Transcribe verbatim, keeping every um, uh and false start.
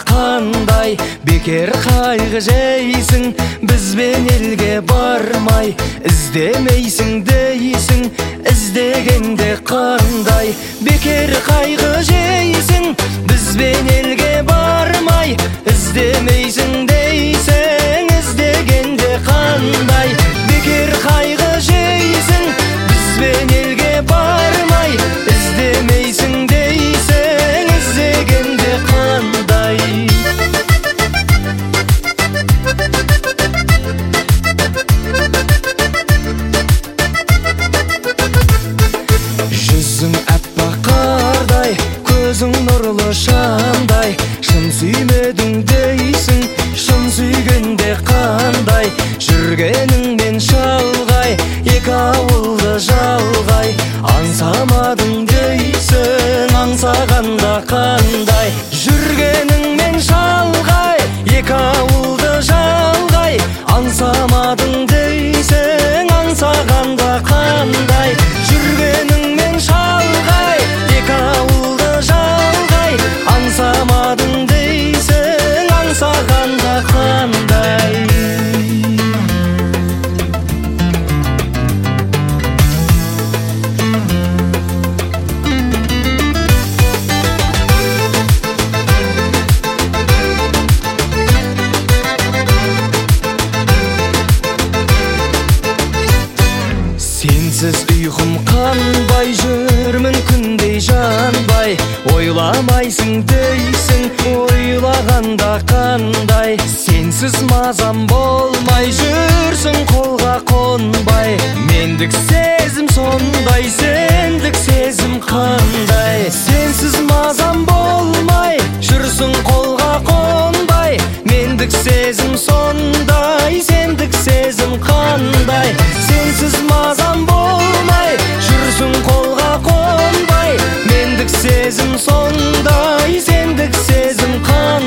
қандай, бекер қайғы жейсің, бізбен елге бармай, іздемейсің дейсің, іздегенде қандай, бекер қайғы жейсің, бізбен елге бармай, іздемейсің дейсің, іздегенде қандай, бекер қайғы жейсің, бізбен елге бармай, іздемейсің дейсің, іздегенде қандай. Жүзің әппақ қардай, көзің нұрлы шамдай, шын сүймедің дейсің, шын сүйгенде қандай, жүргеніңмен шалғай, екі ауылды жалғай, аңсамадың дейсің, аңсағанда қандай, жүргеніңмен шалғай, екі ауылды жалғай, аңсамадың дейсің, аңсағанда қандай, жүргеніңмен шалғай, екі ауылды жалғай, аңсамадың дейсің, аңсағанда қандай. Сенсіз ұйқым қанбай, жүрмін күндей жанбай, ойламайсың дейсің, ойлағанда қандай, сенсіз мазам болмай, жүрсің қолға қонбай, мендік сезім сондай, сендік сезім қандай, сенсіз мазам болмай, жүрсің қолға қонбай, мендік сезім сондай, сендік сезім қандай, сенсіз мазам болмай, жүрсің қолға қонбай, мендік сезім сондай, сендік сезім қандай.